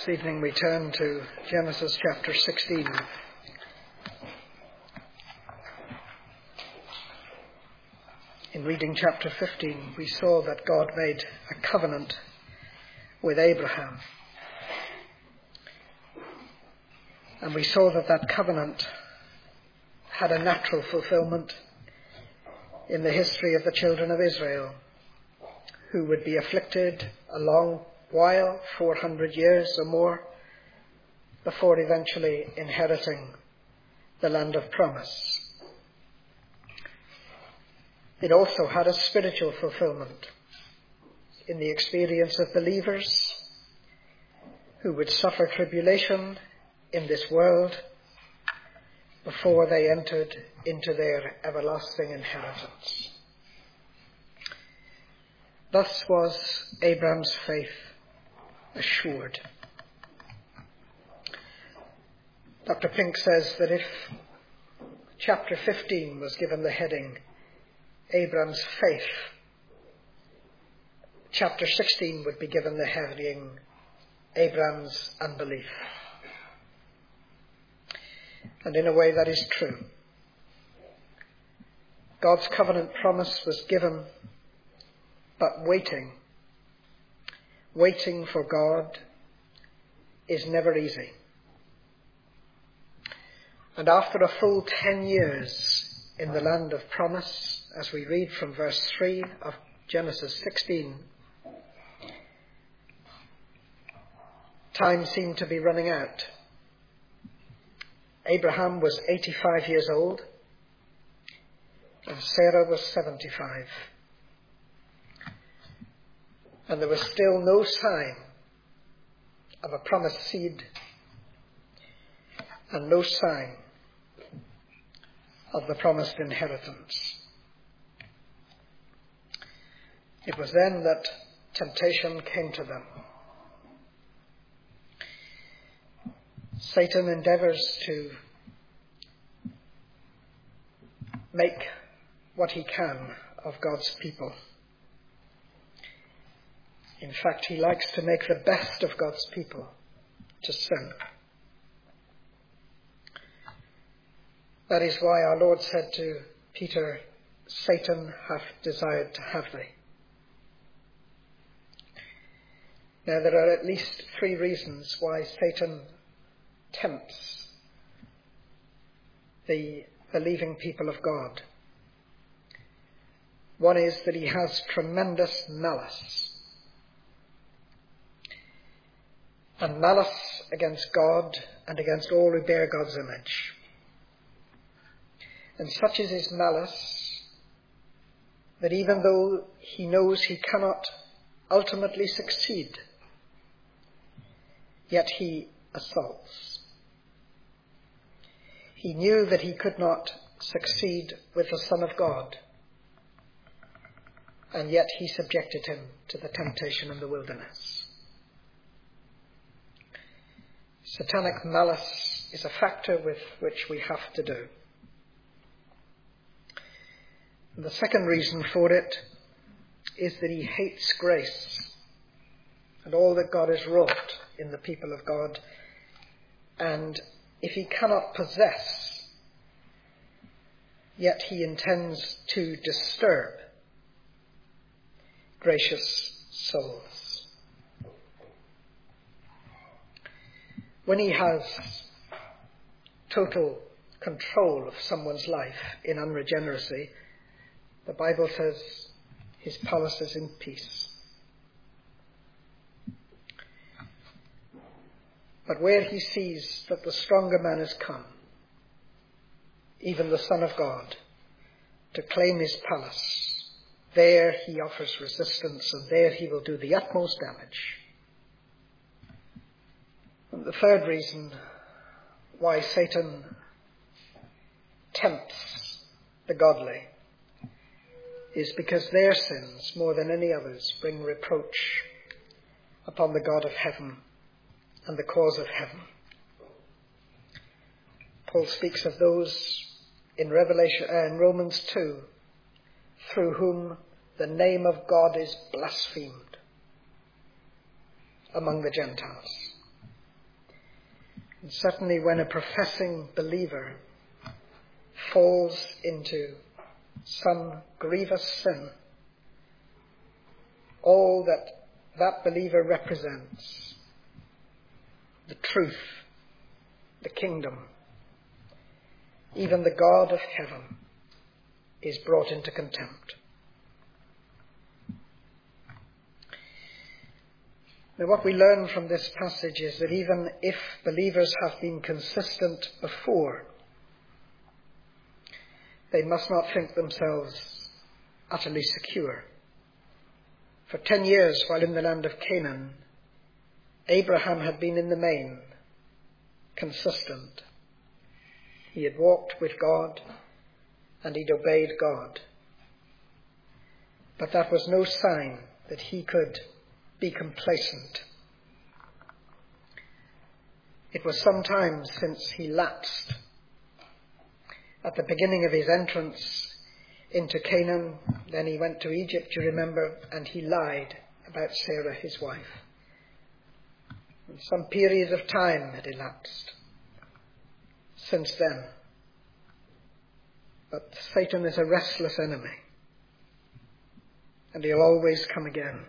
This evening we turn to Genesis chapter 16. In reading chapter 15, we saw that God made a covenant with Abraham. And we saw that that covenant had a natural fulfillment in the history of the children of Israel, who would be afflicted a long while, 400 years or more, before eventually inheriting the land of promise. It also had a spiritual fulfillment in the experience of believers who would suffer tribulation in this world before they entered into their everlasting inheritance. Thus was Abraham's faith assured. Dr. Pink says that if chapter 15 was given the heading Abraham's faith, chapter 16 would be given the heading Abraham's unbelief. And in a way that is true. God's covenant promise was given, but waiting for God is never easy. And after a full 10 years in the land of promise, as we read from verse 3 of Genesis 16, time seemed to be running out. Abraham was 85 years old, and Sarah was 75. And there was still no sign of a promised seed and no sign of the promised inheritance. It was then that temptation came to them. Satan endeavors to make what he can of God's people. In fact, he likes to make the best of God's people to sin. That is why our Lord said to Peter, Satan hath desired to have thee. Now, there are at least 3 reasons why Satan tempts the believing people of God. One is that he has tremendous malice. And malice against God and against all who bear God's image. And such is his malice that even though he knows he cannot ultimately succeed, yet he assaults. He knew that he could not succeed with the Son of God, and yet he subjected him to the temptation in the wilderness. Satanic malice is a factor with which we have to do. And the second reason for it is that he hates grace and all that God has wrought in the people of God. And if he cannot possess, yet he intends to disturb gracious souls. When he has total control of someone's life in unregeneracy, the Bible says his palace is in peace. But where he sees that the stronger man has come, even the Son of God, to claim his palace, there he offers resistance, and there he will do the utmost damage. And the third reason why Satan tempts the godly is because their sins, more than any others, bring reproach upon the God of heaven and the cause of heaven. Paul speaks of those in Romans 2, through whom the name of God is blasphemed among the Gentiles. And certainly when a professing believer falls into some grievous sin, all that that believer represents, the truth, the kingdom, even the God of heaven, is brought into contempt. Now, what we learn from this passage is that even if believers have been consistent before, they must not think themselves utterly secure. For 10 years, while in the land of Canaan, Abraham had been in the main consistent. He had walked with God and he'd obeyed God. But that was no sign that he could be complacent. It was some time since he lapsed. At the beginning of his entrance into Canaan, then he went to Egypt, you remember, and he lied about Sarah, his wife. And some period of time had elapsed since then. But Satan is a restless enemy, and he'll always come again.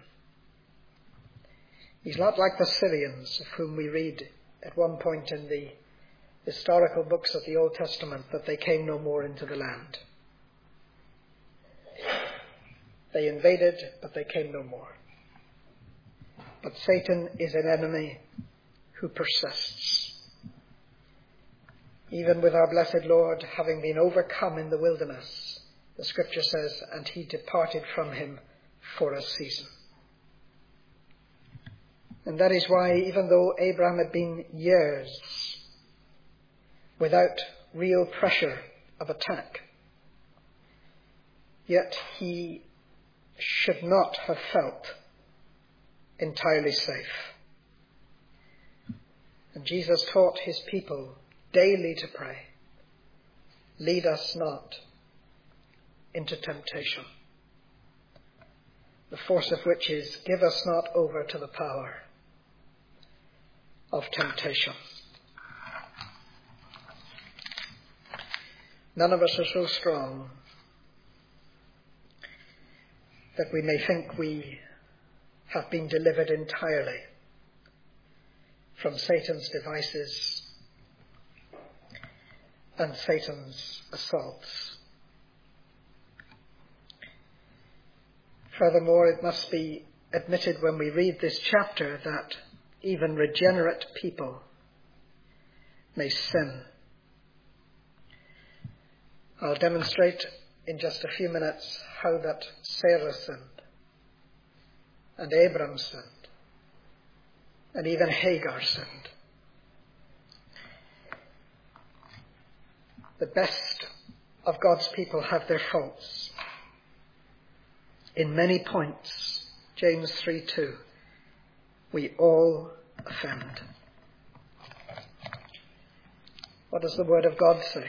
He's not like the Syrians, of whom we read at one point in the historical books of the Old Testament that they came no more into the land. They invaded, but they came no more. But Satan is an enemy who persists. Even with our blessed Lord having been overcome in the wilderness, the scripture says, and he departed from him for a season. And that is why, even though Abraham had been years without real pressure of attack, yet he should not have felt entirely safe. And Jesus taught his people daily to pray, lead us not into temptation, the force of which is, give us not over to the power of temptation. None of us are so strong that we may think we have been delivered entirely from Satan's devices and Satan's assaults. Furthermore, it must be admitted when we read this chapter that even regenerate people may sin. I'll demonstrate in just a few minutes how that Sarah sinned, and Abram sinned, and even Hagar sinned. The best of God's people have their faults. In many points, James 3:2, we all offend. What does the Word of God say?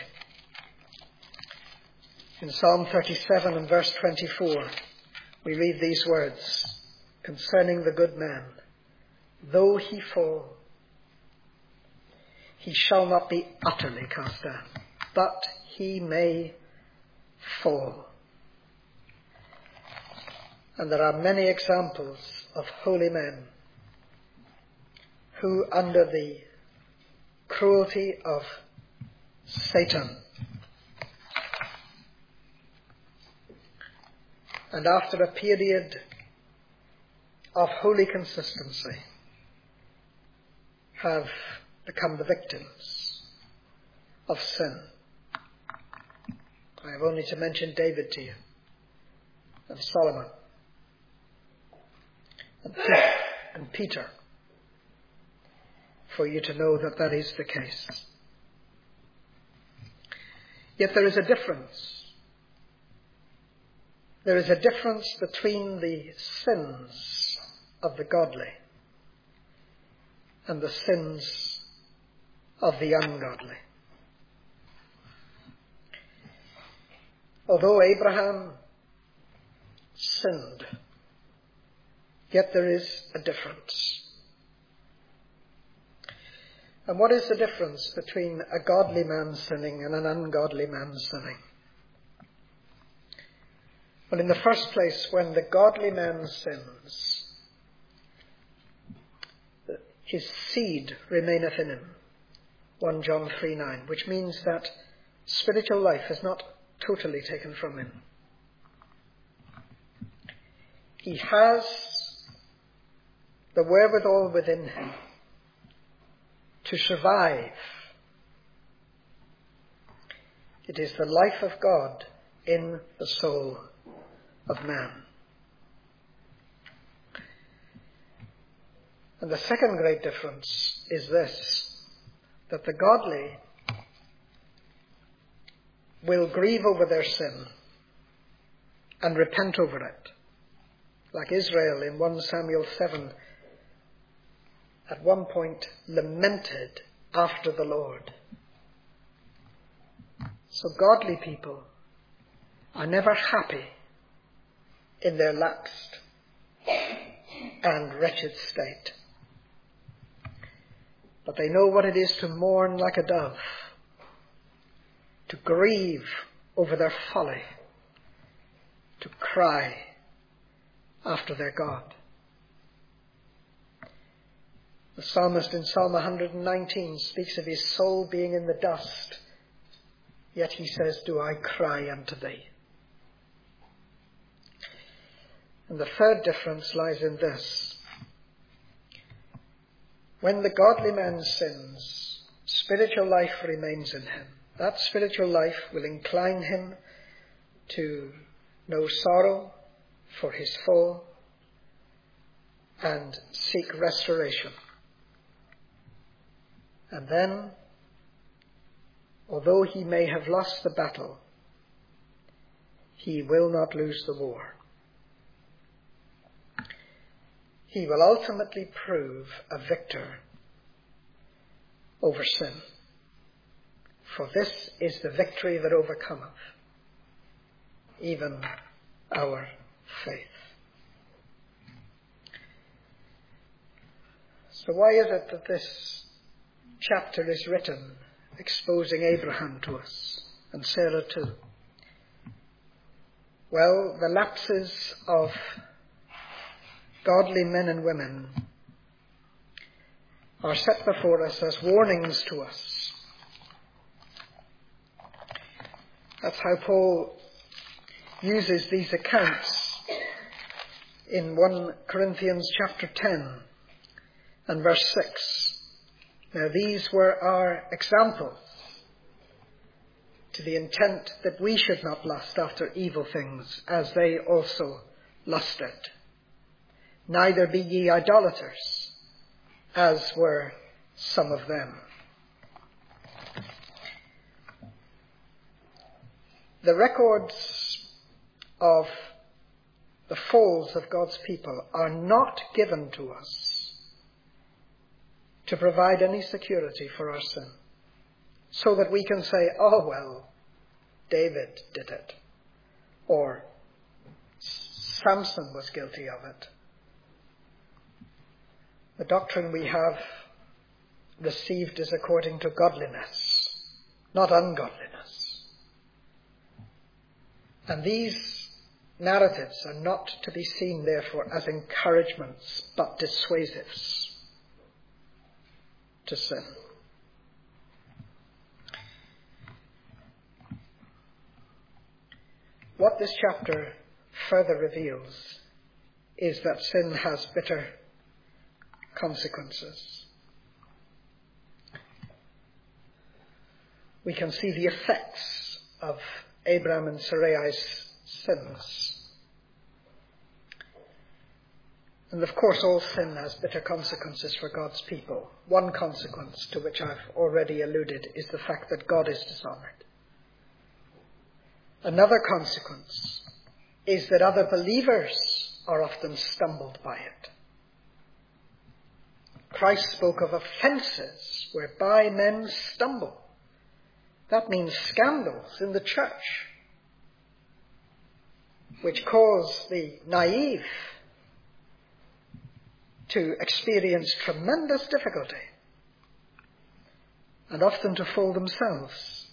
In Psalm 37 and verse 24, we read these words concerning the good man. Though he fall, he shall not be utterly cast down, but he may fall. And there are many examples of holy men who, under the cruelty of Satan, and after a period of holy consistency, have become the victims of sin. I have only to mention David to you, and Solomon, and Peter, for you to know that that is the case. Yet there is a difference. There is a difference between the sins of the godly and the sins of the ungodly. Although Abraham sinned, yet there is a difference. And what is the difference between a godly man sinning and an ungodly man sinning? Well, in the first place, when the godly man sins, his seed remaineth in him. 1 John 3:9, which means that spiritual life is not totally taken from him. He has the wherewithal within him to survive. It is the life of God in the soul of man. And the second great difference is this, that the godly will grieve over their sin and repent over it. Like Israel in 1 Samuel 7, at one point lamented after the Lord. So godly people are never happy in their lapsed and wretched state. But they know what it is to mourn like a dove, to grieve over their folly, to cry after their God. The psalmist in Psalm 119 speaks of his soul being in the dust, yet he says, "Do I cry unto thee?" And the third difference lies in this. When the godly man sins, spiritual life remains in him. That spiritual life will incline him to know sorrow for his fall and seek restoration. And then, although he may have lost the battle, he will not lose the war. He will ultimately prove a victor over sin. For this is the victory that overcometh, even our faith. So why is it that this chapter is written exposing Abraham to us and Sarah too? Well, the lapses of godly men and women are set before us as warnings to us. That's how Paul uses these accounts in 1 Corinthians chapter 10 and verse 6. Now these were our examples, to the intent that we should not lust after evil things, as they also lusted. Neither be ye idolaters, as were some of them. The records of the falls of God's people are not given to us to provide any security for our sin, so that we can say, "Oh, well, David did it," or "Samson was guilty of it." The doctrine we have received is according to godliness, not ungodliness. And these narratives are not to be seen, therefore, as encouragements, but dissuasives to sin. What this chapter further reveals is that sin has bitter consequences. We can see the effects of Abraham and Sarai's sins. And of course, all sin has bitter consequences for God's people. One consequence, to which I've already alluded, is the fact that God is dishonored. Another consequence is that other believers are often stumbled by it. Christ spoke of offences whereby men stumble. That means scandals in the church, which cause the naive to experience tremendous difficulty and often to fall themselves.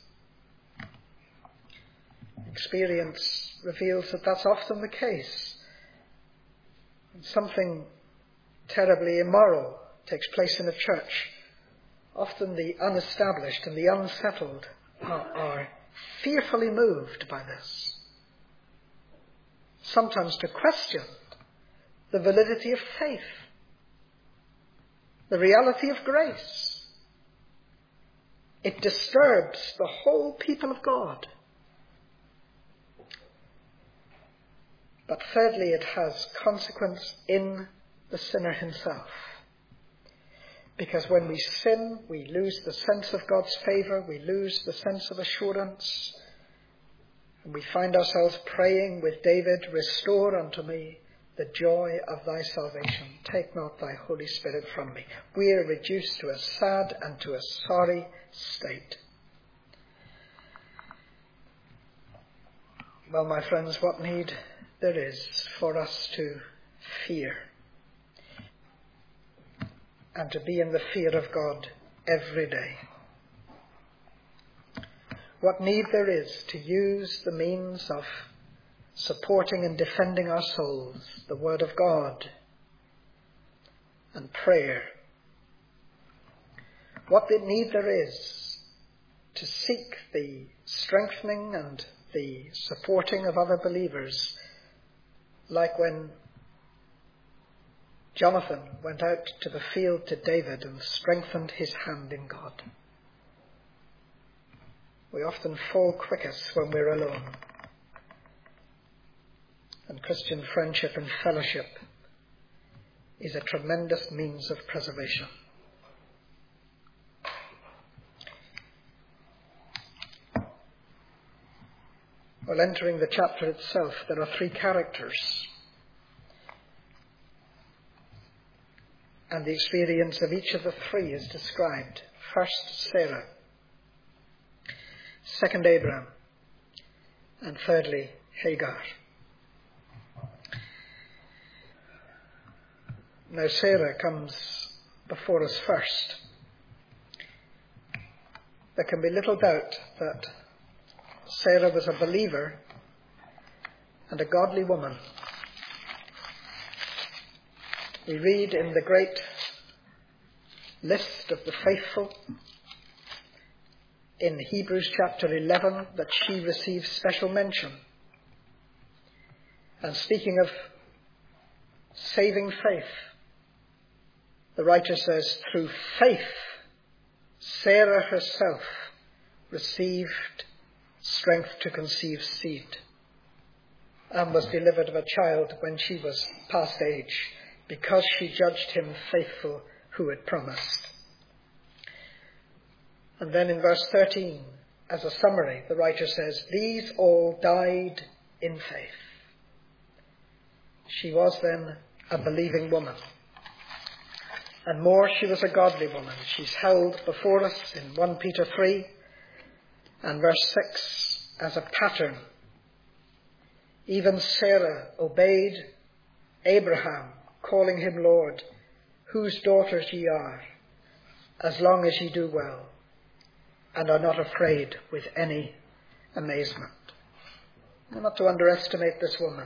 Experience reveals that that's often the case. When something terribly immoral takes place in a church, often the unestablished and the unsettled are fearfully moved by this. Sometimes to question the validity of faith, the reality of grace. It disturbs the whole people of God. But thirdly, it has consequence in the sinner himself. Because when we sin, we lose the sense of God's favour, we lose the sense of assurance, and we find ourselves praying with David, "Restore unto me the joy of thy salvation. Take not thy Holy Spirit from me." We are reduced to a sad and to a sorry state. Well, my friends, what need there is for us to fear and to be in the fear of God every day. What need there is to use the means of supporting and defending our souls, the Word of God and prayer. What need there is to seek the strengthening and the supporting of other believers, like when Jonathan went out to the field to David and strengthened his hand in God. We often fall quickest when we're alone. And Christian friendship and fellowship is a tremendous means of preservation. Well, entering the chapter itself, there are three characters. And the experience of each of the three is described. First, Sarah. Second, Abraham. And thirdly, Hagar. Now, Sarah comes before us first. There can be little doubt that Sarah was a believer and a godly woman. We read in the great list of the faithful in Hebrews chapter 11 that she receives special mention. And speaking of saving faith, the writer says, through faith, Sarah herself received strength to conceive seed and was delivered of a child when she was past age, because she judged him faithful who had promised. And then in verse 13, as a summary, the writer says, these all died in faith. She was then a believing woman. And more, she was a godly woman. She's held before us in 1 Peter 3 and verse 6 as a pattern. Even Sarah obeyed Abraham, calling him Lord, whose daughters ye are, as long as ye do well, and are not afraid with any amazement. We're not to underestimate this woman.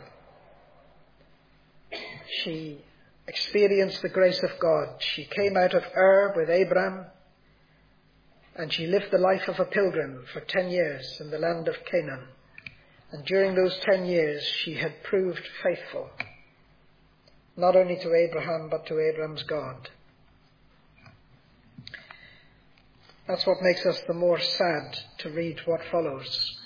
She experienced the grace of God. She came out of Ur with Abraham, and she lived the life of a pilgrim for 10 years in the land of Canaan. And during those 10 years, she had proved faithful, not only to Abraham, but to Abraham's God. That's what makes us the more sad to read what follows.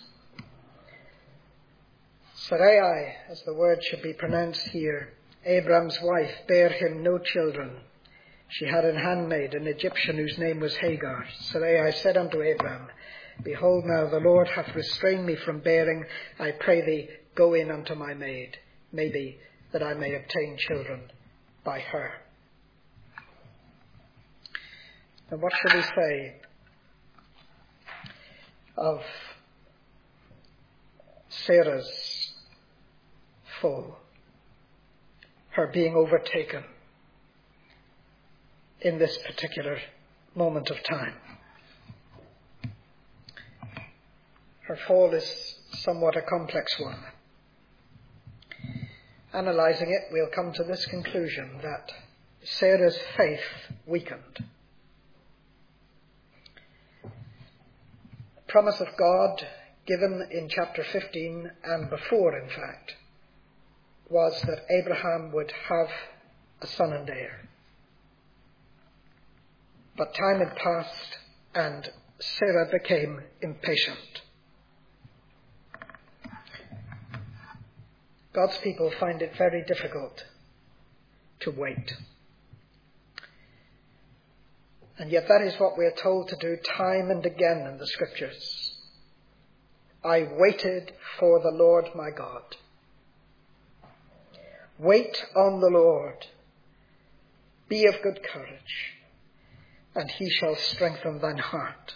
Sarai, as the word should be pronounced here, Abraham's wife, bare him no children. She had an handmaid, an Egyptian, whose name was Hagar. Sarai said unto Abraham, behold, now the Lord hath restrained me from bearing. I pray thee, go in unto my maid. Maybe that I may obtain children by her. And what shall we say of Sarah's fall, her being overtaken in this particular moment of time? Her fall is somewhat a complex one. Analysing it, we'll come to this conclusion, that Sarah's faith weakened. The promise of God, given in chapter 15 and before, in fact, was that Abraham would have a son and heir. But time had passed and Sarah became impatient. God's people find it very difficult to wait. And yet that is what we are told to do time and again in the Scriptures. I waited for the Lord my God. Wait on the Lord. Be of good courage, and he shall strengthen thine heart.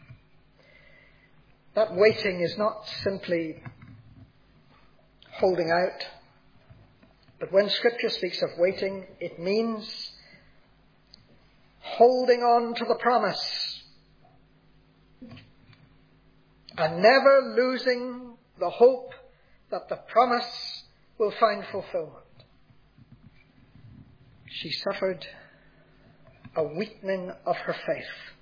That waiting is not simply holding out, but when Scripture speaks of waiting, it means holding on to the promise and never losing the hope that the promise will find fulfillment. She suffered a weakening of her faith.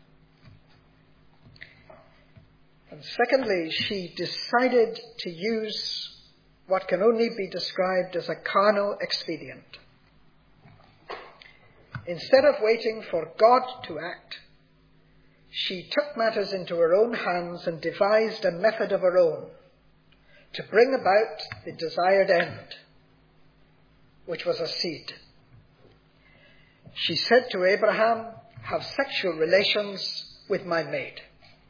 And secondly, she decided to use what can only be described as a carnal expedient. Instead of waiting for God to act, she took matters into her own hands and devised a method of her own to bring about the desired end, which was a seed. She said to Abraham, have sexual relations with my maid.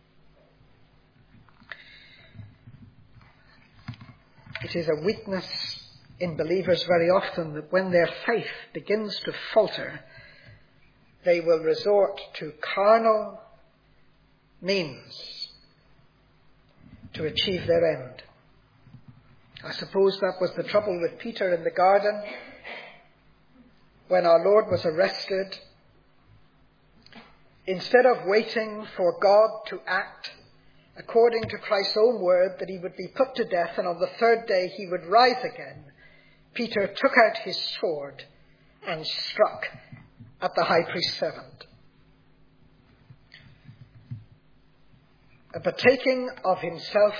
It is a weakness in believers very often that when their faith begins to falter, they will resort to carnal means to achieve their end. I suppose that was the trouble with Peter in the garden when our Lord was arrested. Instead of waiting for God to act according to Christ's own word that he would be put to death and on the third day he would rise again, Peter took out his sword and struck at the high priest's servant. A betaking of himself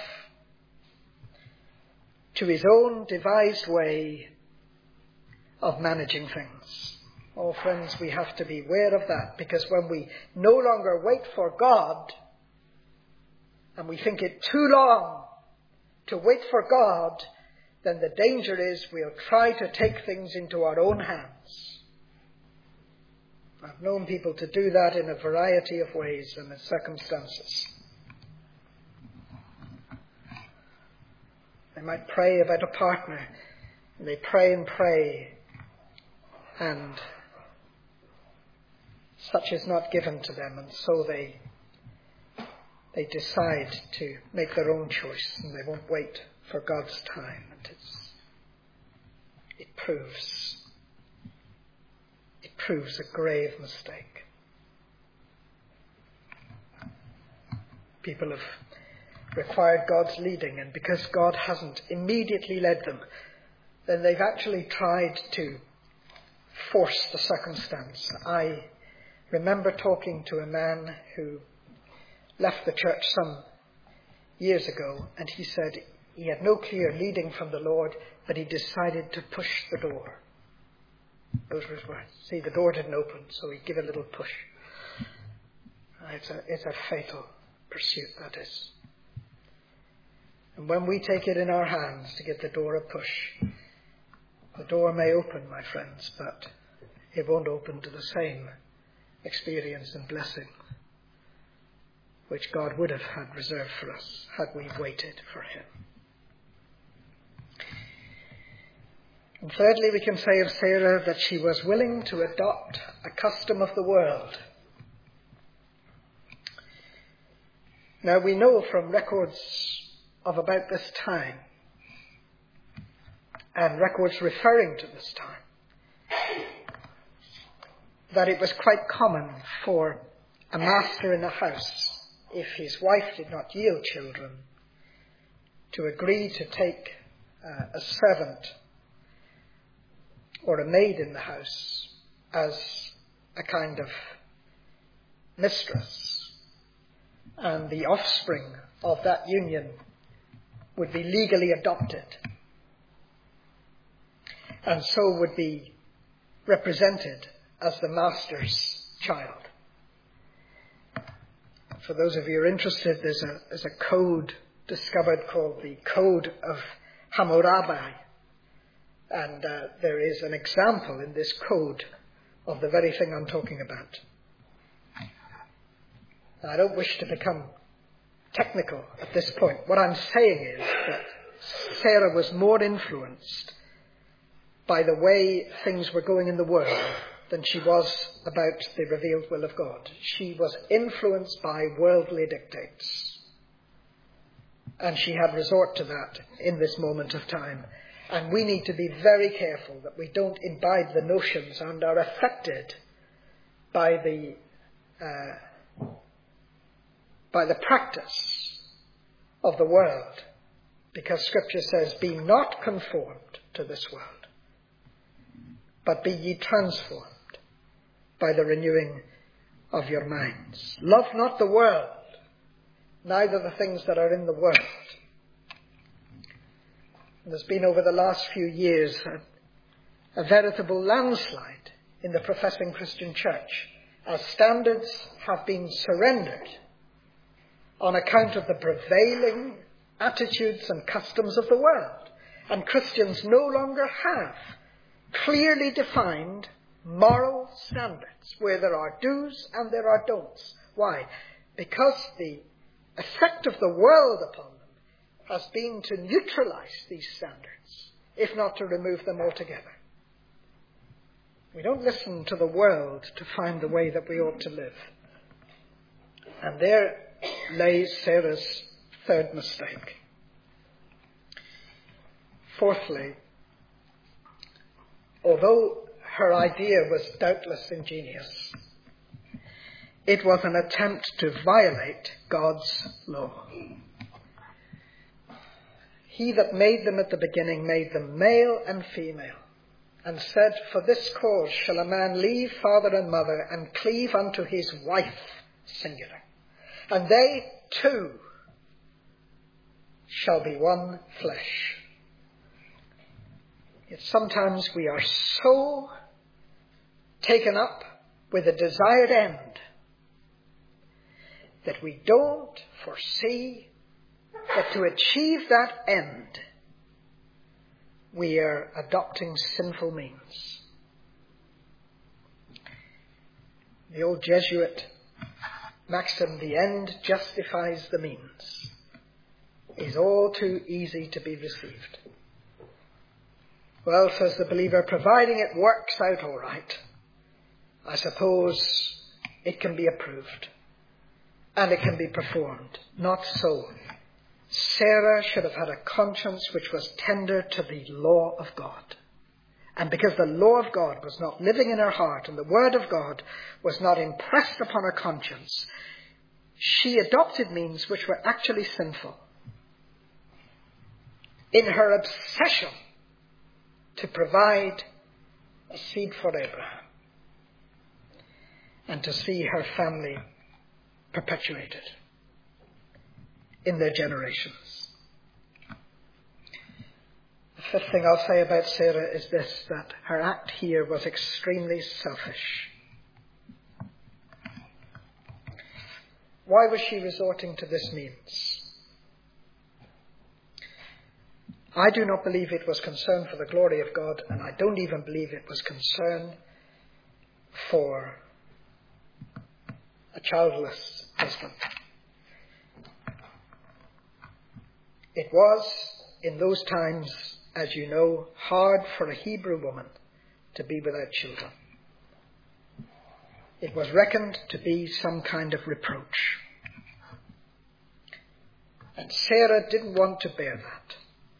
to his own devised way of managing things. Oh, friends, we have to be aware of that, because when we no longer wait for God and we think it too long to wait for God, then the danger is we'll try to take things into our own hands. I've known people to do that in a variety of ways and in circumstances. They might pray about a partner, and they pray and pray, and such is not given to them, and so they decide to make their own choice, and they won't wait for God's time, and it proves a grave mistake. People have required God's leading, and because God hasn't immediately led them, then they've actually tried to force the circumstance. I remember talking to a man who left the church some years ago, and he said he had no clear leading from the Lord, but he decided to push the door. Those were his words. See, the door didn't open, so he'd give a little push. It's a fatal pursuit, that is. And when we take it in our hands to give the door a push, the door may open, my friends, but it won't open to the same experience and blessing which God would have had reserved for us had we waited for him. And thirdly, we can say of Sarah that she was willing to adopt a custom of the world. Now we know from records of about this time, and records referring to this time, that it was quite common for a master in a house, if his wife did not yield children, to agree to take a servant or a maid in the house as a kind of mistress, and the offspring of that union would be legally adopted, and so would be represented as the master's child. For those of you who are interested, there's a code discovered called the Code of Hammurabi, and there is an example in this code of the very thing I'm talking about. Now, I don't wish to become technical at this point. What I'm saying is that Sarah was more influenced by the way things were going in the world than she was about the revealed will of God. She was influenced by worldly dictates, and she had resort to that in this moment of time. And we need to be very careful that we don't imbibe the notions and are affected by the practice of the world, because Scripture says, "Be not conformed to this world, but be ye transformed by the renewing of your minds. Love not the world, neither the things that are in the world." And there's been over the last few years a veritable landslide in the professing Christian church as standards have been surrendered on account of the prevailing attitudes and customs of the world. And Christians no longer have clearly defined moral standards where there are do's and there are don'ts. Why? Because the effect of the world upon them has been to neutralize these standards, if not to remove them altogether. We don't listen to the world to find the way that we ought to live. And there lays Sarah's third mistake. Fourthly, although her idea was doubtless ingenious, it was an attempt to violate God's law. He that made them at the beginning made them male and female, and said, "For this cause shall a man leave father and mother, and cleave unto his wife," singular, "and they two shall be one flesh." Yet sometimes we are so taken up with a desired end that we don't foresee that to achieve that end we are adopting sinful means. The old Jesuit maxim, "The end justifies the means," is all too easy to be received. Well, says the believer, providing it works out all right, I suppose it can be approved and it can be performed. Not so. Sarah should have had a conscience which was tender to the law of God. And because the law of God was not living in her heart and the word of God was not impressed upon her conscience, she adopted means which were actually sinful in her obsession to provide a seed for Abraham and to see her family perpetuated in their generations. The fifth thing I'll say about Sarah is this, that her act here was extremely selfish. Why was she resorting to this means? I do not believe it was concern for the glory of God, and I don't even believe it was concern for a childless husband. It was, in those times, as you know, hard for a Hebrew woman to be without children. It was reckoned to be some kind of reproach. And Sarah didn't want to bear that.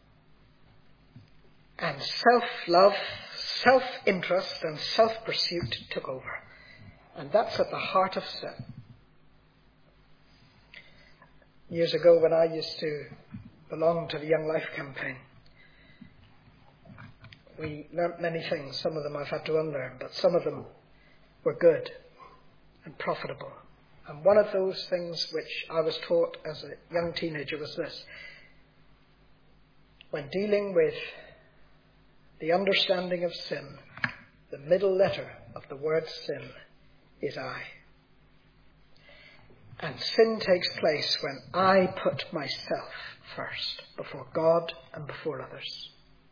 And self-love, self-interest and self-pursuit took over. And that's at the heart of sin. Years ago when I used to belonged to the Young Life campaign, we learnt many things. Some of them I've had to unlearn, but some of them were good and profitable. And one of those things which I was taught as a young teenager was this: when dealing with the understanding of sin, the middle letter of the word sin is I. And sin takes place when I put myself first, before God and before others.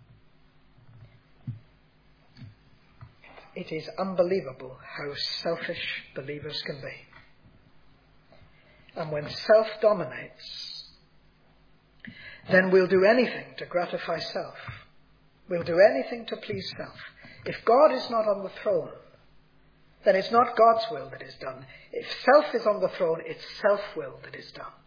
It is unbelievable how selfish believers can be. And when self dominates, then we'll do anything to gratify self. We'll do anything to please self. If God is not on the throne, then it's not God's will that is done. If self is on the throne, it's self-will that is done.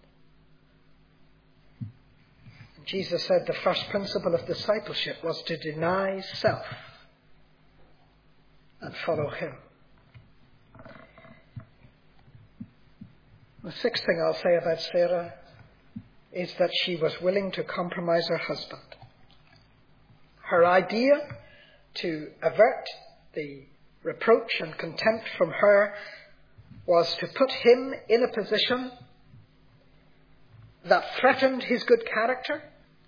And Jesus said the first principle of discipleship was to deny self and follow him. The sixth thing I'll say about Sarah is that she was willing to compromise her husband. Her idea to avert the reproach and contempt from her was to put him in a position that threatened his good character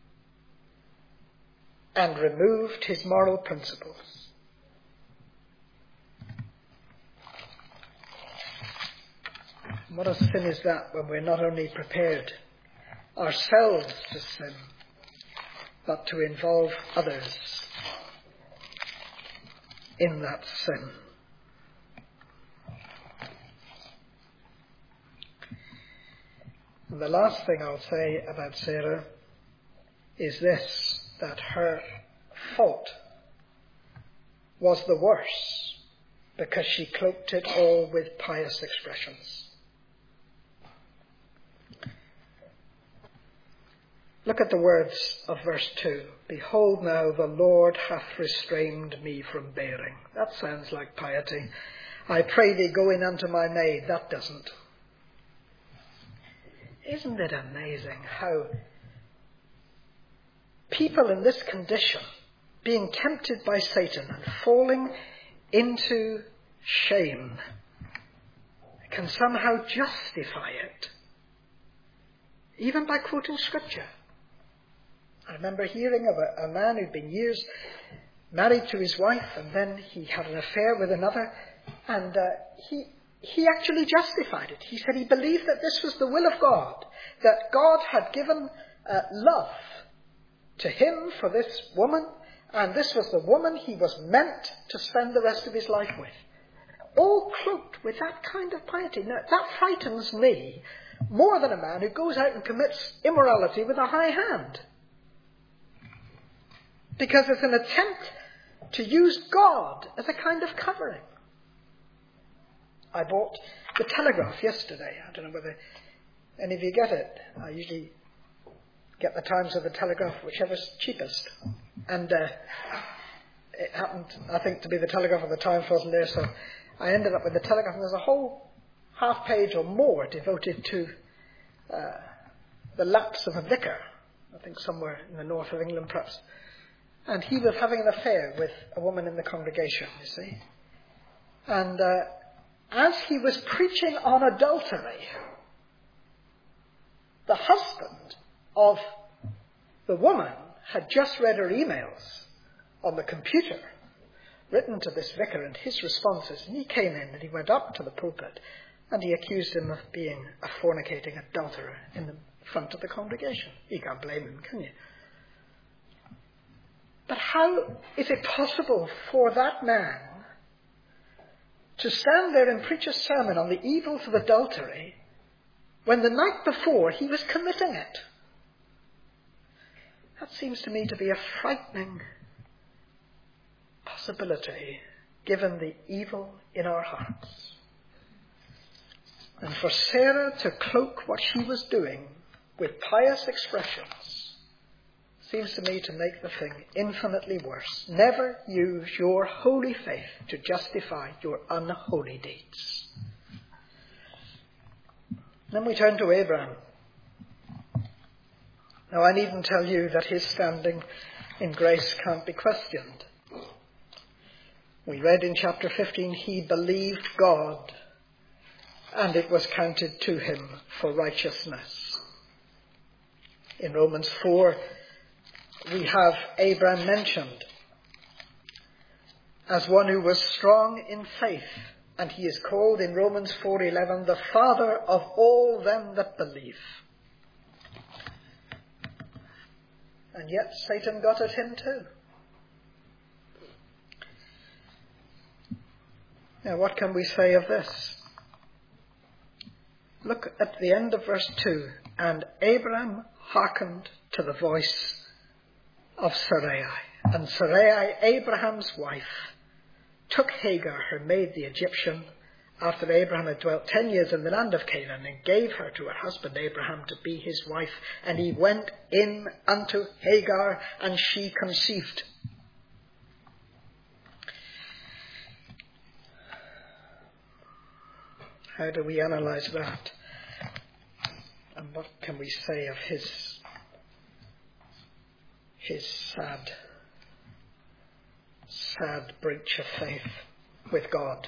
and removed his moral principles. What a sin is that when we're not only prepared ourselves to sin, but to involve others in that sin. And the last thing I'll say about Sarah is this, that her fault was the worse because she cloaked it all with pious expressions. Look at the words of verse 2. Behold now, the Lord hath restrained me from bearing. That sounds like piety. I pray thee, go in unto my maid. That doesn't. Isn't it amazing how people in this condition, being tempted by Satan and falling into shame, can somehow justify it, even by quoting Scripture? I remember hearing of a man who'd been years married to his wife, and then he had an affair with another, and he actually justified it. He said he believed that this was the will of God, that God had given love to him for this woman, and this was the woman he was meant to spend the rest of his life with. All cloaked with that kind of piety. Now, that frightens me more than a man who goes out and commits immorality with a high hand. Because it's an attempt to use God as a kind of covering. I bought the Telegraph yesterday. I don't know whether any of you get it. I usually get the Times or the Telegraph, whichever's cheapest. And it happened, I think, to be the Telegraph or the Times wasn't there, so I ended up with the Telegraph, and there's a whole half page or more devoted to the lapse of a vicar, I think somewhere in the north of England perhaps. And he was having an affair with a woman in the congregation, you see. And as he was preaching on adultery, the husband of the woman had just read her emails on the computer, written to this vicar and his responses. And he came in and he went up to the pulpit and he accused him of being a fornicating adulterer in the front of the congregation. You can't blame him, can you? But how is it possible for that man to stand there and preach a sermon on the evils of adultery when the night before he was committing it? That seems to me to be a frightening possibility given the evil in our hearts. And for Sarah to cloak what she was doing with pious expressions seems to me to make the thing infinitely worse. Never use your holy faith to justify your unholy deeds. Then we turn to Abraham. Now, I needn't tell you that his standing in grace can't be questioned. We read in chapter 15, he believed God, and it was counted to him for righteousness. In Romans 4, we have Abraham mentioned as one who was strong in faith, and he is called in Romans 4:11 the father of all them that believe. And yet Satan got at him too. Now, what can we say of this? Look at the end of verse 2. And Abraham hearkened to the voice of Sarai. And Sarai, Abraham's wife, took Hagar, her maid the Egyptian, after Abraham had dwelt 10 years in the land of Canaan, and gave her to her husband Abraham to be his wife. And he went in unto Hagar, and she conceived. How do we analyze that? And what can we say of his sad breach of faith with God?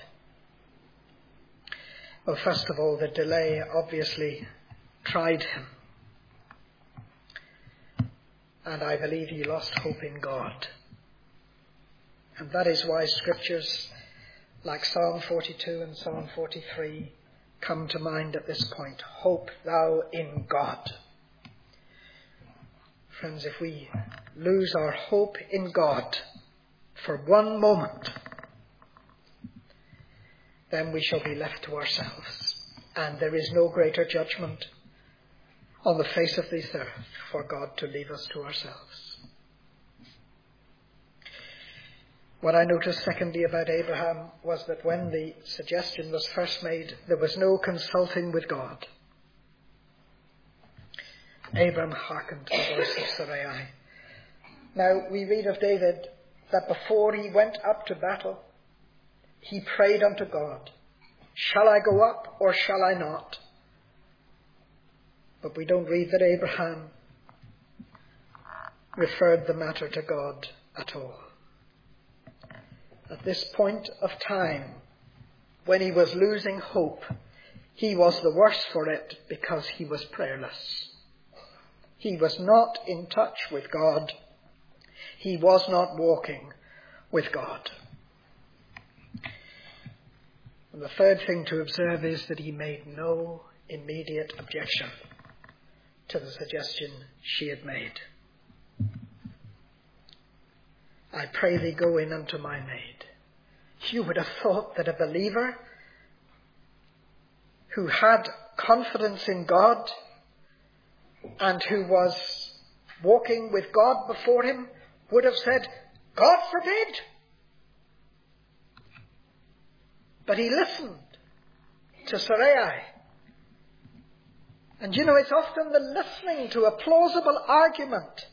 Well, first of all, the delay obviously tried him. And I believe he lost hope in God. And that is why scriptures like Psalm 42 and Psalm 43 come to mind at this point. Hope thou in God. Friends, if we lose our hope in God for one moment, then we shall be left to ourselves. And there is no greater judgment on the face of this earth for God to leave us to ourselves. What I noticed secondly about Abraham was that when the suggestion was first made, there was no consulting with God. Abraham hearkened to the voice of Sarai. Now, we read of David that before he went up to battle, he prayed unto God, shall I go up or shall I not? But we don't read that Abraham referred the matter to God at all. At this point of time, when he was losing hope, he was the worse for it because he was prayerless. He was not in touch with God. He was not walking with God. And the third thing to observe is that he made no immediate objection to the suggestion she had made. I pray thee, go in unto my maid. You would have thought that a believer who had confidence in God and who was walking with God before him would have said, God forbid. But he listened to Sarai. And you know, it's often the listening to a plausible argument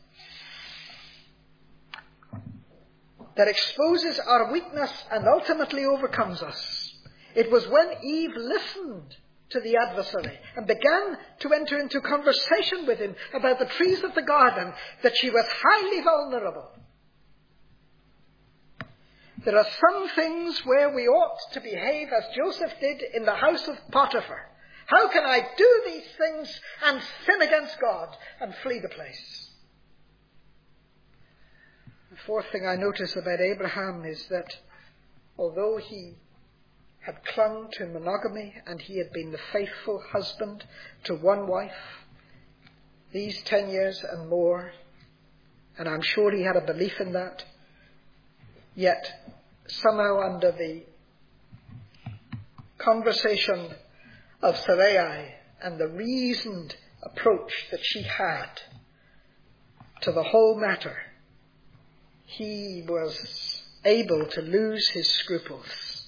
that exposes our weakness and ultimately overcomes us. It was when Eve listened to the adversary and began to enter into conversation with him about the trees of the garden that she was highly vulnerable. There are some things where we ought to behave as Joseph did in the house of Potiphar. How can I do these things and sin against God and flee the place? The fourth thing I notice about Abraham is that although he had clung to monogamy and he had been the faithful husband to one wife these 10 years and more, and I'm sure he had a belief in that, yet somehow under the conversation of Sarai and the reasoned approach that she had to the whole matter, he was able to lose his scruples.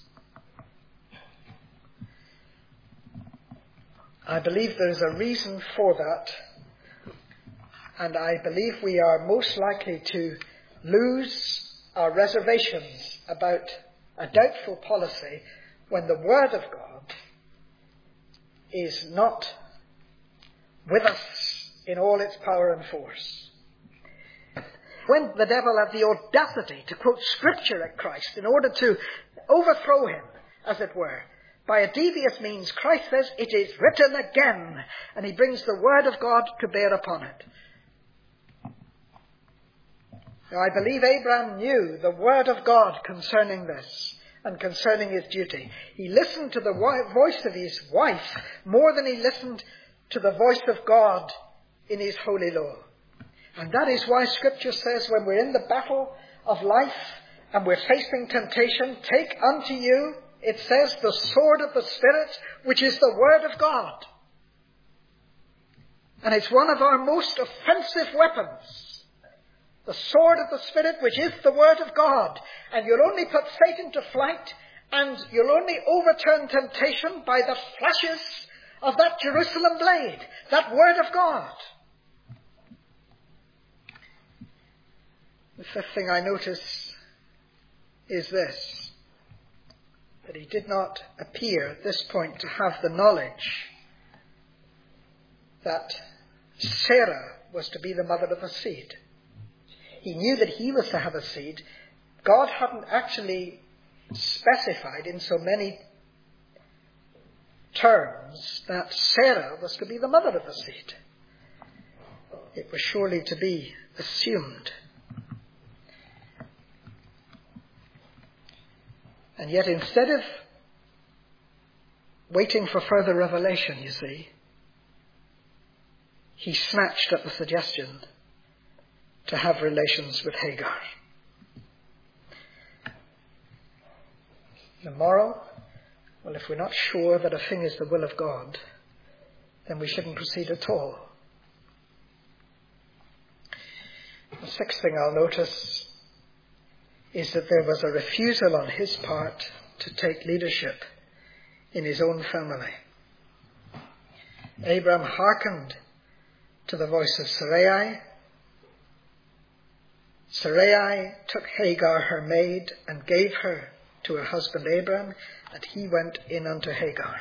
I believe there is a reason for that, and I believe we are most likely to lose our reservations about a doubtful policy when the Word of God is not with us in all its power and force. When the devil had the audacity to quote scripture at Christ in order to overthrow him, as it were, by a devious means, Christ says, "It is written again," and he brings the word of God to bear upon it. Now, I believe Abraham knew the word of God concerning this and concerning his duty. He listened to the voice of his wife more than he listened to the voice of God in his holy law. And that is why Scripture says when we're in the battle of life and we're facing temptation, take unto you, it says, the sword of the Spirit, which is the word of God. And it's one of our most offensive weapons. The sword of the Spirit, which is the word of God. And you'll only put Satan to flight, and you'll only overturn temptation by the flashes of that Jerusalem blade, that word of God. The fifth thing I notice is this, that he did not appear at this point to have the knowledge that Sarah was to be the mother of a seed. He knew that he was to have a seed. God hadn't actually specified in so many terms that Sarah was to be the mother of the seed. It was surely to be assumed. And yet instead of waiting for further revelation, you see, he snatched at the suggestion to have relations with Hagar. The moral? Well, if we're not sure that a thing is the will of God, then we shouldn't proceed at all. The sixth thing I'll notice is that there was a refusal on his part to take leadership in his own family. Abraham hearkened to the voice of Sarai. Sarai took Hagar, her maid, and gave her to her husband Abraham, and he went in unto Hagar.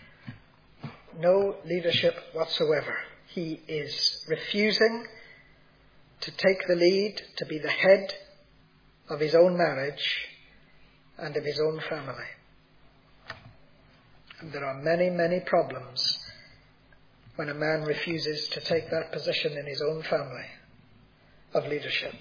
No leadership whatsoever. He is refusing to take the lead, to be the head of his own marriage and of his own family. And there are many, many problems when a man refuses to take that position in his own family of leadership.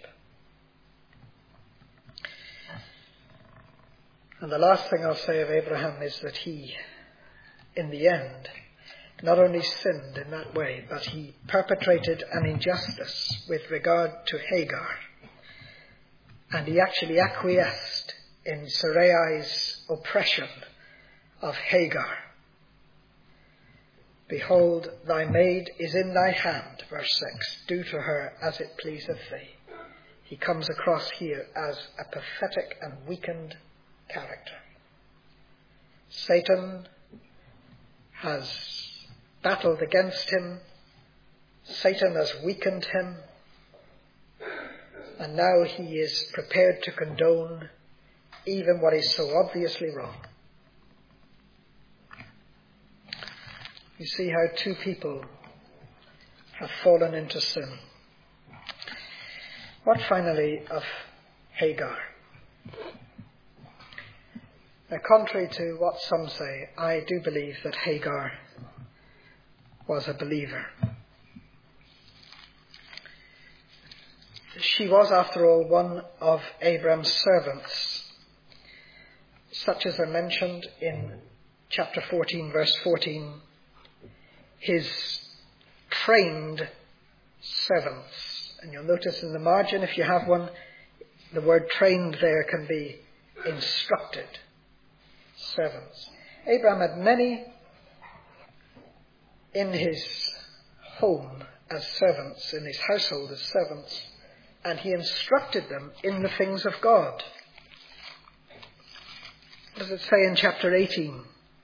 And the last thing I'll say of Abraham is that he, in the end, not only sinned in that way, but he perpetrated an injustice with regard to Hagar. And he actually acquiesced in Sarai's oppression of Hagar. Behold, thy maid is in thy hand, verse 6. Do to her as it pleaseth thee. He comes across here as a pathetic and weakened character. Satan has battled against him. Satan has weakened him. And now he is prepared to condone even what is so obviously wrong. You see how two people have fallen into sin. What finally of Hagar? Now, contrary to what some say, I do believe that Hagar was a believer. She was, after all, one of Abraham's servants, such as are mentioned in chapter 14, verse 14, his trained servants. And you'll notice in the margin, if you have one, the word trained there can be instructed servants. Abraham had many in his home as servants, in his household as servants, and he instructed them in the things of God. What does it say in chapter 18?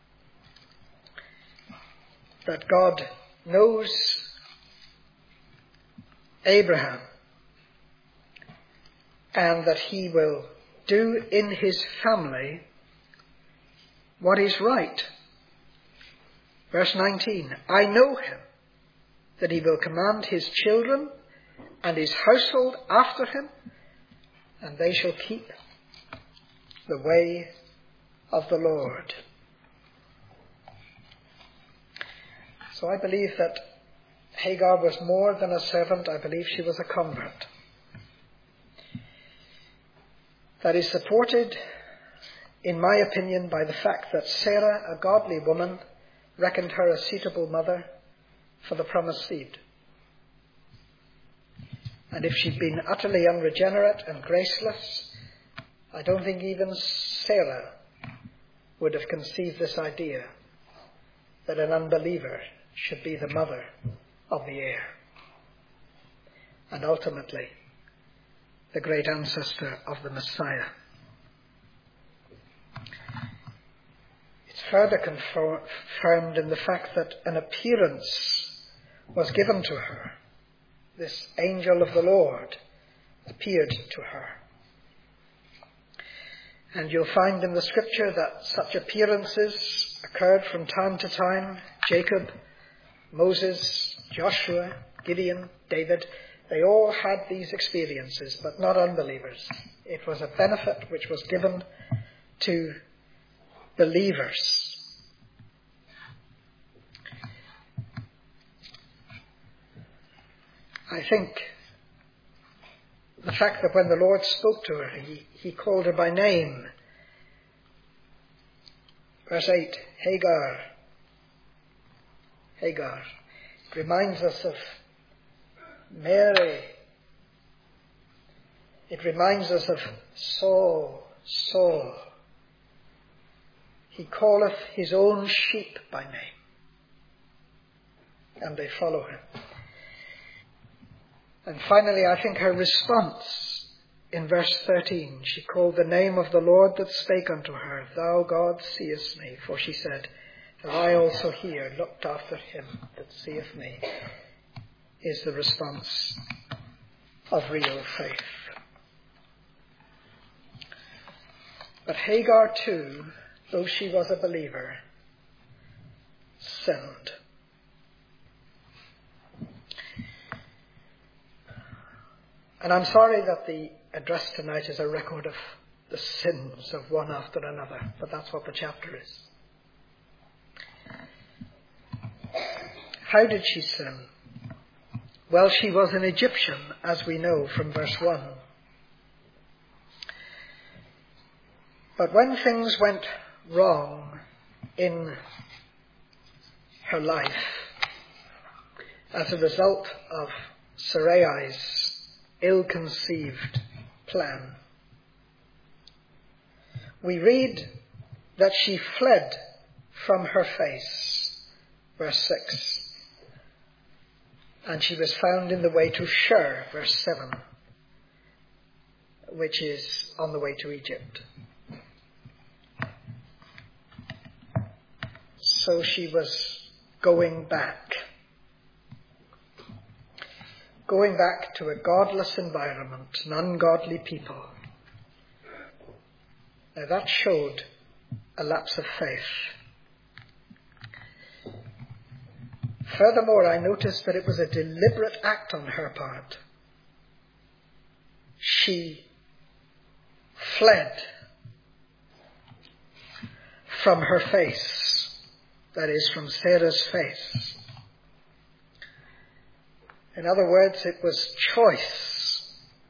That God knows Abraham and that he will do in his family what is right. Verse 19, I know him, that he will command his children and his household after him, and they shall keep the way of the Lord. So I believe that Hagar was more than a servant. I believe she was a convert. That is supported, in my opinion, by the fact that Sarah, a godly woman, reckoned her a suitable mother for the promised seed. And if she'd been utterly unregenerate and graceless, I don't think even Sarah would have conceived this idea that an unbeliever should be the mother of the heir, and ultimately the great ancestor of the Messiah. It's further confirmed in the fact that an appearance was given to her. This angel of the Lord appeared to her. And you'll find in the scripture that such appearances occurred from time to time. Jacob, Moses, Joshua, Gideon, David, they all had these experiences, but not unbelievers. It was a benefit which was given to believers. I think the fact that when the Lord spoke to her, he called her by name. Verse 8, Hagar. Hagar. It reminds us of Mary. It reminds us of Saul, Saul. He calleth his own sheep by name, and they follow him. And finally, I think her response in verse 13, she called the name of the Lord that spake unto her, Thou, God, seest me. For she said, Have I also here looked after him that seeth me? Is the response of real faith. But Hagar too, though she was a believer, sinned. And I'm sorry that the address tonight is a record of the sins of one after another, but that's what the chapter is. How did she sin? Well, she was an Egyptian, as we know from verse 1. But when things went wrong in her life, as a result of Sarai's ill-conceived plan, we read that she fled from her face, verse 6. And she was found in the way to Shur, verse 7, which is on the way to Egypt. So she was going back to a godless environment, an ungodly people. Now that showed a lapse of faith. Furthermore, I noticed that it was a deliberate act on her part. She fled from her face, that is, from Sarah's face. In other words, it was choice.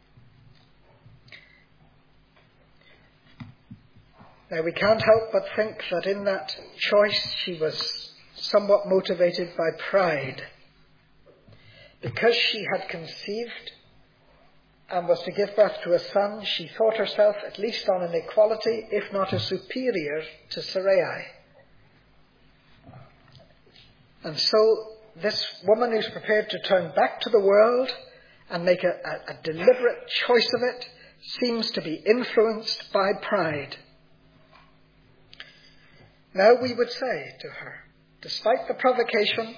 Now, we can't help but think that in that choice she was somewhat motivated by pride. Because she had conceived and was to give birth to a son, she thought herself at least on an equality, if not a superior, to Sarai. And so this woman who's prepared to turn back to the world and make a deliberate choice of it seems to be influenced by pride. Now we would say to her, despite the provocation,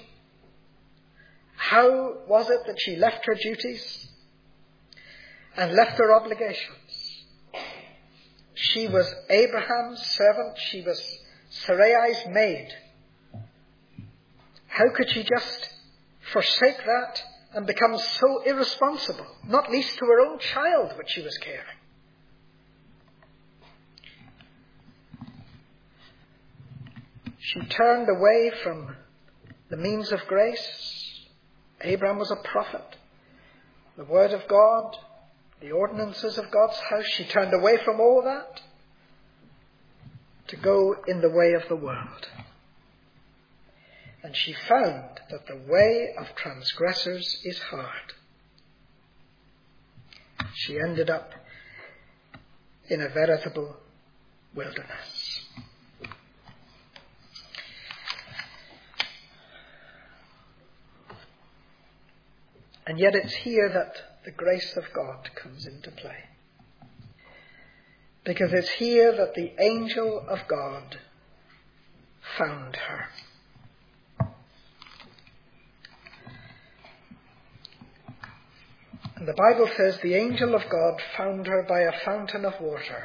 how was it that she left her duties and left her obligations? She was Abraham's servant. She was Sarai's maid. How could she just forsake that and become so irresponsible, not least to her own child which she was caring? She turned away from the means of grace. Abraham was a prophet. The word of God, the ordinances of God's house, she turned away from all that to go in the way of the world. And she found that the way of transgressors is hard. She ended up in a veritable wilderness. And yet it's here that the grace of God comes into play. Because it's here that the angel of God found her. And the Bible says the angel of God found her by a fountain of water.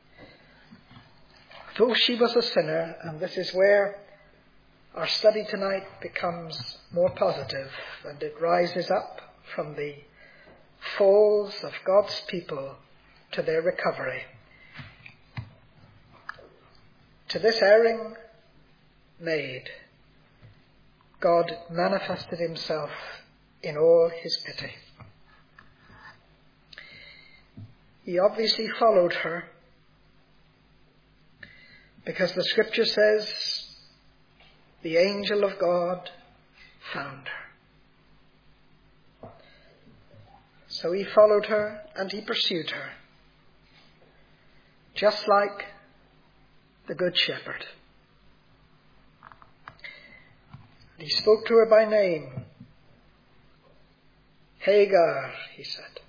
Though she was a sinner, and this is where our study tonight becomes more positive, and it rises up from the falls of God's people to their recovery. To this erring maid, God manifested himself in all his pity. He obviously followed her, because the scripture says the angel of God found her. So he followed her and he pursued her, just like the Good Shepherd. He spoke to her by name. Hagar, he said.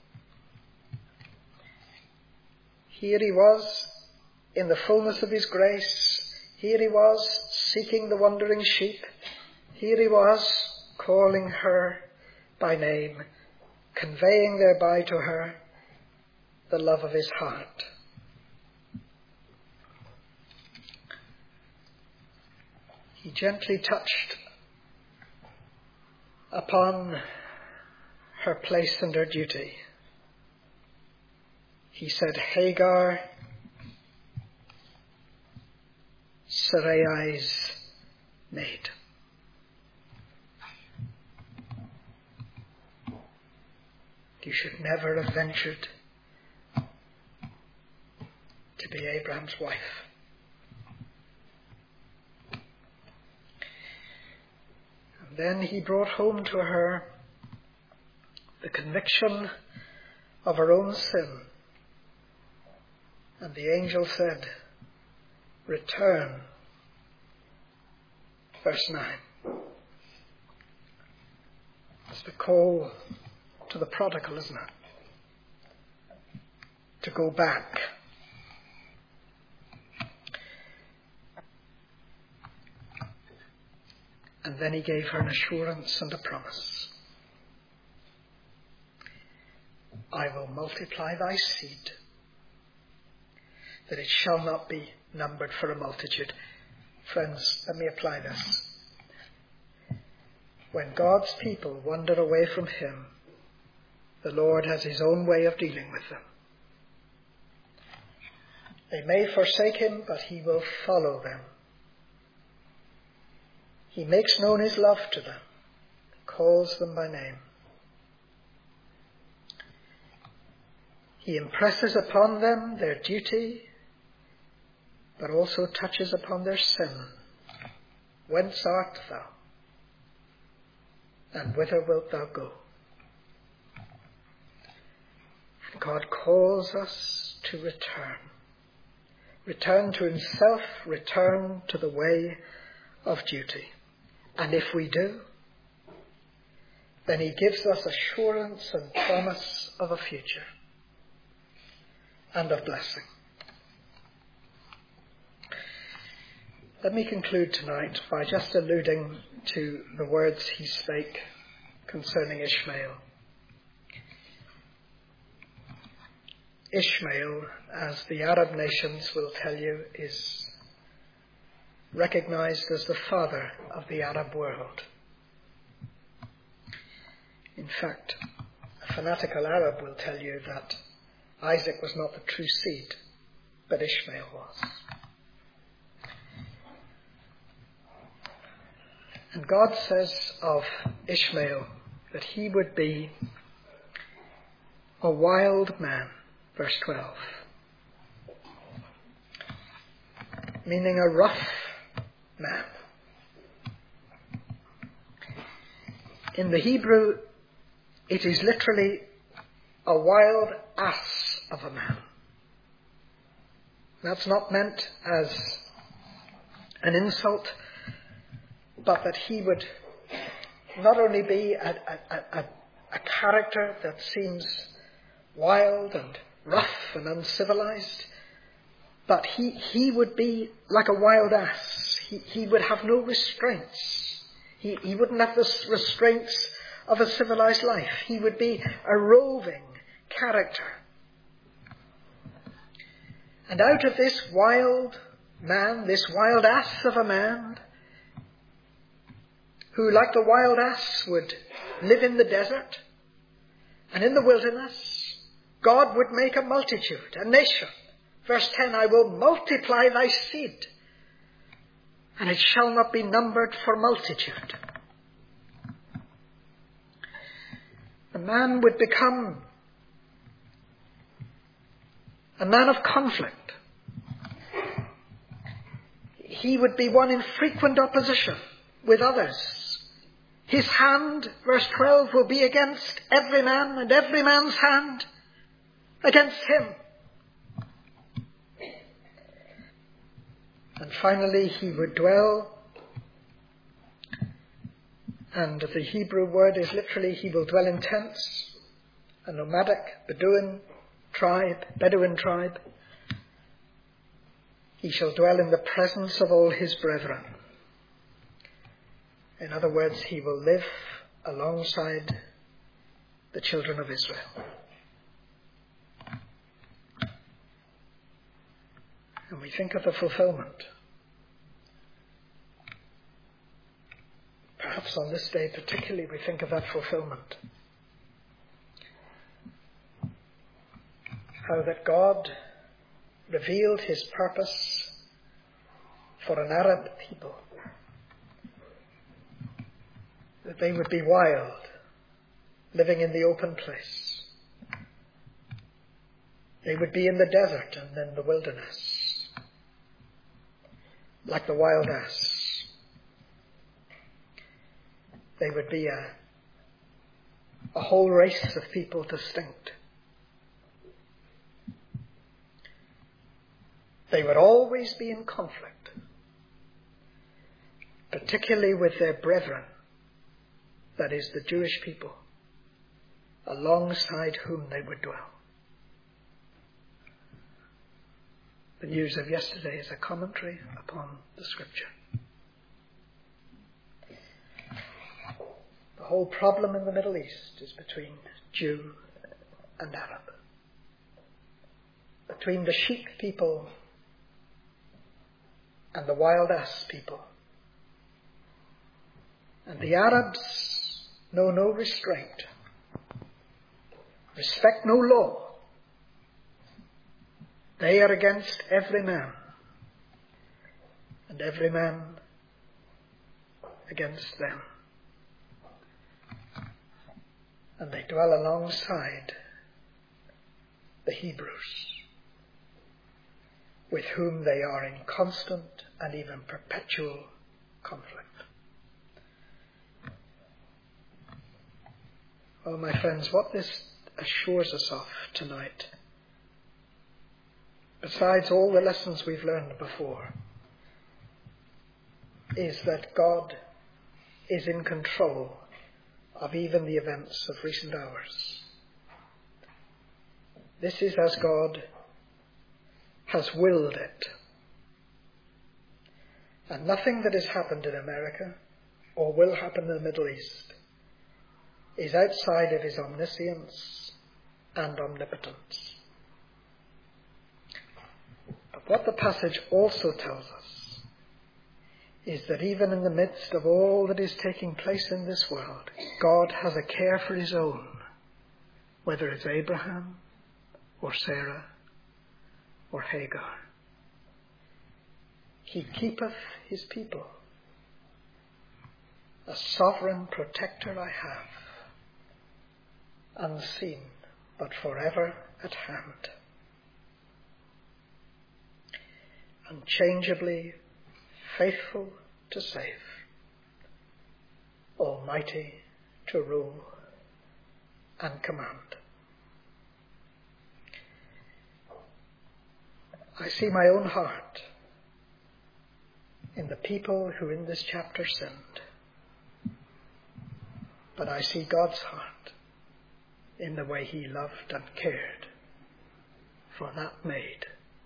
Here he was in the fullness of his grace. Here he was seeking the wandering sheep. Here he was calling her by name, conveying thereby to her the love of his heart. He gently touched upon her place and her duty. He said, Hagar, Sarai's maid. You should never have ventured to be Abraham's wife. And then he brought home to her the conviction of her own sin. And the angel said, return. Verse 9. It's the call to the prodigal, isn't it? To go back. And then he gave her an assurance and a promise. I will multiply thy seed, that it shall not be numbered for a multitude. Friends, let me apply this. When God's people wander away from him, the Lord has his own way of dealing with them. They may forsake him, but he will follow them. He makes known his love to them, calls them by name. He impresses upon them their duty, but also touches upon their sin. Whence art thou? And whither wilt thou go? And God calls us to return. Return to himself, return to the way of duty. And if we do, then he gives us assurance and promise of a future and of blessing. Let me conclude tonight by just alluding to the words he spake concerning Ishmael. Ishmael, as the Arab nations will tell you, is recognized as the father of the Arab world. In fact, a fanatical Arab will tell you that Isaac was not the true seed, but Ishmael was. And God says of Ishmael that he would be a wild man, verse 12, meaning a rough man. In the Hebrew, it is literally a wild ass of a man. That's not meant as an insult, but that he would not only be a character that seems wild and rough and uncivilized, but he would be like a wild ass. He would have no restraints. He wouldn't have the restraints of a civilized life. He would be a roving character. And out of this wild man, this wild ass of a man, who like the wild ass would live in the desert and in the wilderness, God would make a multitude, a nation. Verse 10, I will multiply thy seed, and it shall not be numbered for multitude. The man would become a man of conflict. He would be one in frequent opposition with others. His hand, verse 12, will be against every man, and every man's hand against him. And finally, he would dwell, and the Hebrew word is literally, he will dwell in tents, a nomadic Bedouin tribe. He shall dwell in the presence of all his brethren. In other words, he will live alongside the children of Israel. And we think of the fulfillment. Perhaps on this day particularly we think of that fulfillment. How that God revealed his purpose for an Arab people. That they would be wild, living in the open place. They would be in the desert and in the wilderness, like the wild ass. They would be a whole race of people distinct. They would always be in conflict, particularly with their brethren, that is, the Jewish people, alongside whom they would dwell. The news of yesterday is a commentary upon the Scripture. The whole problem in the Middle East is between Jew and Arab. Between the sheep people and the wild ass people. And the Arabs know no restraint, respect no law. They are against every man, and every man against them. And they dwell alongside the Hebrews, with whom they are in constant and even perpetual conflict. Oh, my friends, what this assures us of tonight, besides all the lessons we've learned before, is that God is in control of even the events of recent hours. This is as God has willed it. And nothing that has happened in America or will happen in the Middle East is outside of his omniscience and omnipotence. But what the passage also tells us is that even in the midst of all that is taking place in this world, God has a care for his own, whether it's Abraham or Sarah or Hagar. He keepeth his people. A sovereign protector I have, unseen but forever at hand. Unchangeably faithful to save, almighty to rule and command. I see my own heart in the people who in this chapter sinned, but I see God's heart in the way he loved and cared for that maid.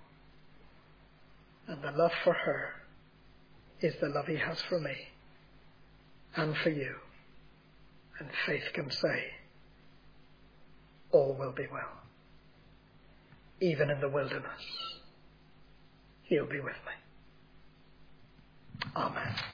And the love for her is the love he has for me and for you. And faith can say, all will be well. Even in the wilderness, he'll be with me. Amen.